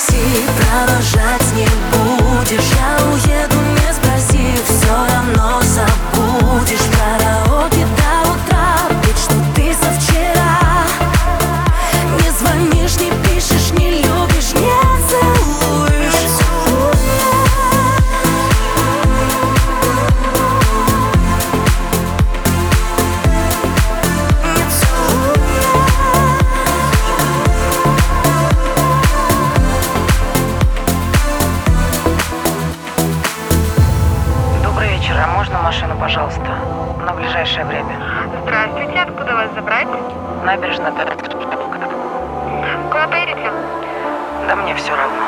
такси, провожать не будешь. Я уеду, не спросив, все равно забудешь. Караоке до утра, ведь что ты со вчера. Не звонишь, не пишешь, не любишь, не целуешь. Добрый вечер, а можно машину, пожалуйста, на ближайшее время? Здравствуйте, откуда вас забрать? Набережная 5. Куда поедете? Да мне все равно.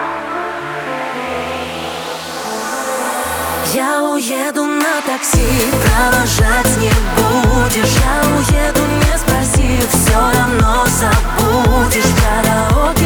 Я уеду на такси, провожать не будешь. Я уеду, не спросив, все равно забудешь. Караоке